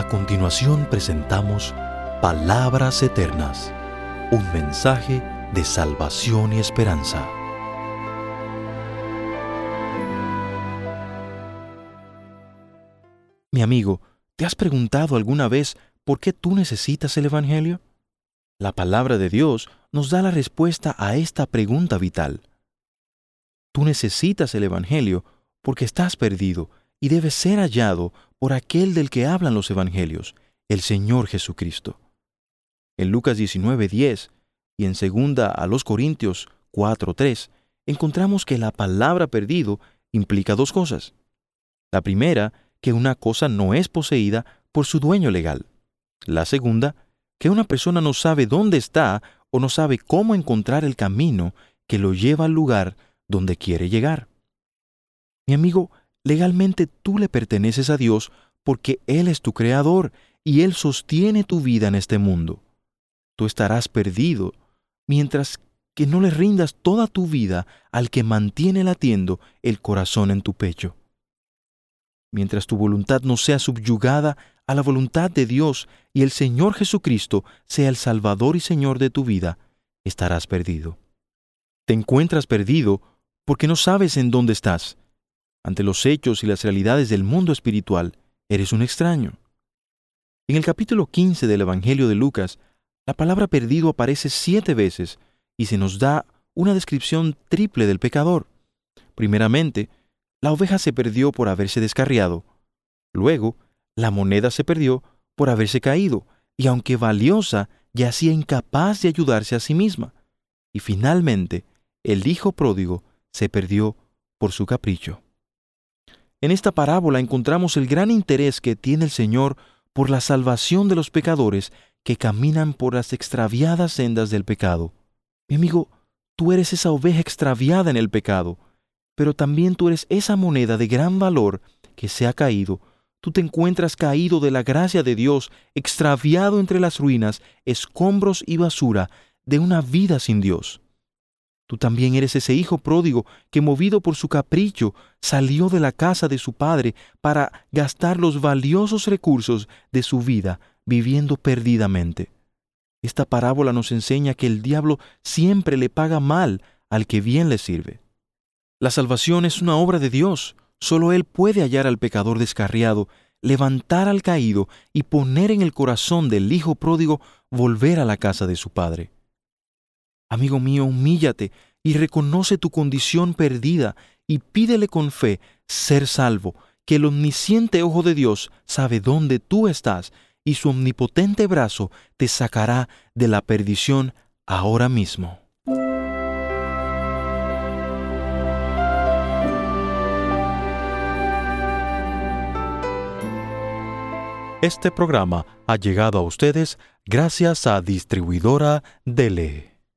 A continuación presentamos Palabras Eternas, un mensaje de salvación y esperanza. Mi amigo, ¿te has preguntado alguna vez por qué tú necesitas el Evangelio? La palabra de Dios nos da la respuesta a esta pregunta vital. Tú necesitas el Evangelio porque estás perdido y debes ser hallado por aquel del que hablan los Evangelios, el Señor Jesucristo. En Lucas 19:10 y en 2 Corintios 4:3 encontramos que la palabra perdido implica dos cosas. La primera, que una cosa no es poseída por su dueño legal. La segunda, que una persona no sabe dónde está o no sabe cómo encontrar el camino que lo lleva al lugar donde quiere llegar. Mi amigo, legalmente tú le perteneces a Dios porque Él es tu creador y Él sostiene tu vida en este mundo. Tú estarás perdido mientras que no le rindas toda tu vida al que mantiene latiendo el corazón en tu pecho. Mientras tu voluntad no sea subyugada a la voluntad de Dios y el Señor Jesucristo sea el Salvador y Señor de tu vida, estarás perdido. Te encuentras perdido porque no sabes en dónde estás. Ante los hechos y las realidades del mundo espiritual, eres un extraño. En el capítulo 15 del Evangelio de Lucas, la palabra perdido aparece 7 veces y se nos da una descripción triple del pecador. Primeramente, la oveja se perdió por haberse descarriado. Luego, la moneda se perdió por haberse caído, y aunque valiosa, yacía incapaz de ayudarse a sí misma. Y finalmente, el hijo pródigo se perdió por su capricho. En esta parábola encontramos el gran interés que tiene el Señor por la salvación de los pecadores que caminan por las extraviadas sendas del pecado. Mi amigo, tú eres esa oveja extraviada en el pecado, pero también tú eres esa moneda de gran valor que se ha caído. Tú te encuentras caído de la gracia de Dios, extraviado entre las ruinas, escombros y basura de una vida sin Dios. Tú también eres ese hijo pródigo que, movido por su capricho, salió de la casa de su padre para gastar los valiosos recursos de su vida viviendo perdidamente. Esta parábola nos enseña que el diablo siempre le paga mal al que bien le sirve. La salvación es una obra de Dios. Solo Él puede hallar al pecador descarriado, levantar al caído y poner en el corazón del hijo pródigo volver a la casa de su padre. Amigo mío, humíllate y reconoce tu condición perdida y pídele con fe ser salvo, que el omnisciente ojo de Dios sabe dónde tú estás y su omnipotente brazo te sacará de la perdición ahora mismo. Este programa ha llegado a ustedes gracias a Distribuidora Dele.